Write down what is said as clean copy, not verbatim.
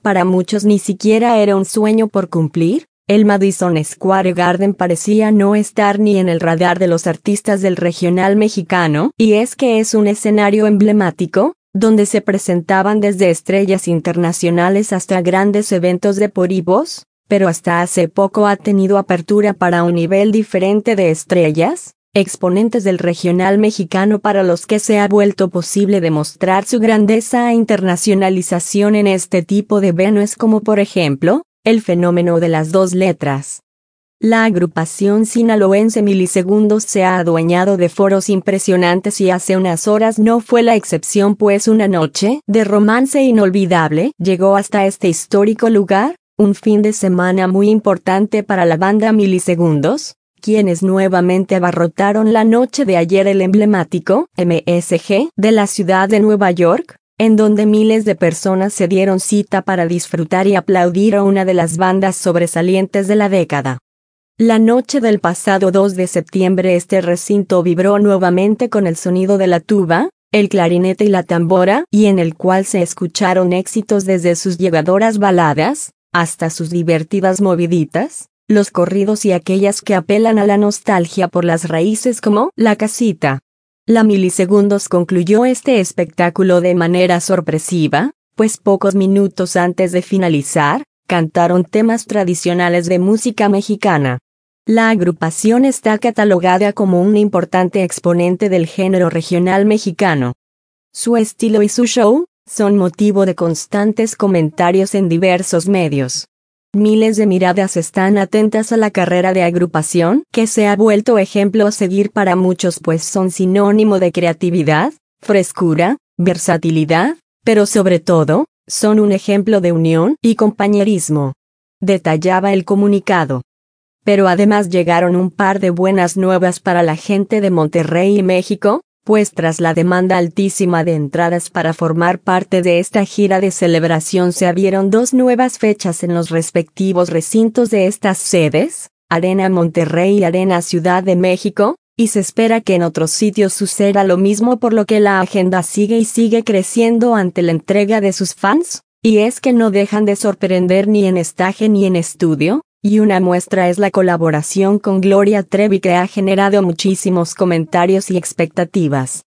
para muchos ni siquiera era un sueño por cumplir. El Madison Square Garden parecía no estar ni en el radar de los artistas del regional mexicano, y es que es un escenario emblemático, donde se presentaban desde estrellas internacionales hasta grandes eventos deportivos, pero hasta hace poco ha tenido apertura para un nivel diferente de estrellas, exponentes del regional mexicano para los que se ha vuelto posible demostrar su grandeza e internacionalización en este tipo de venues como por ejemplo, el fenómeno de las dos letras. La agrupación sinaloense Milisegundos se ha adueñado de foros impresionantes y hace unas horas no fue la excepción, pues una noche de romance inolvidable llegó hasta este histórico lugar, un fin de semana muy importante para la banda Milisegundos, quienes nuevamente abarrotaron la noche de ayer el emblemático MSG de la ciudad de Nueva York, en donde miles de personas se dieron cita para disfrutar y aplaudir a una de las bandas sobresalientes de la década. La noche del pasado 2 de septiembre este recinto vibró nuevamente con el sonido de la tuba, el clarinete y la tambora, y en el cual se escucharon éxitos desde sus llegadoras baladas, hasta sus divertidas moviditas, los corridos y aquellas que apelan a la nostalgia por las raíces como La Casita. La Milisegundos concluyó este espectáculo de manera sorpresiva, pues pocos minutos antes de finalizar, cantaron temas tradicionales de música mexicana. La agrupación está catalogada como un importante exponente del género regional mexicano. Su estilo y su show son motivo de constantes comentarios en diversos medios. Miles de miradas están atentas a la carrera de agrupación, que se ha vuelto ejemplo a seguir para muchos, pues son sinónimo de creatividad, frescura, versatilidad, pero sobre todo, son un ejemplo de unión y compañerismo. Detallaba el comunicado. Pero además llegaron un par de buenas nuevas para la gente de Monterrey y México, pues tras la demanda altísima de entradas para formar parte de esta gira de celebración se abrieron dos nuevas fechas en los respectivos recintos de estas sedes, Arena Monterrey y Arena Ciudad de México, y se espera que en otros sitios suceda lo mismo, por lo que la agenda sigue y sigue creciendo ante la entrega de sus fans, y es que no dejan de sorprender ni en estaje ni en estudio. Y una muestra es la colaboración con Gloria Trevi, que ha generado muchísimos comentarios y expectativas.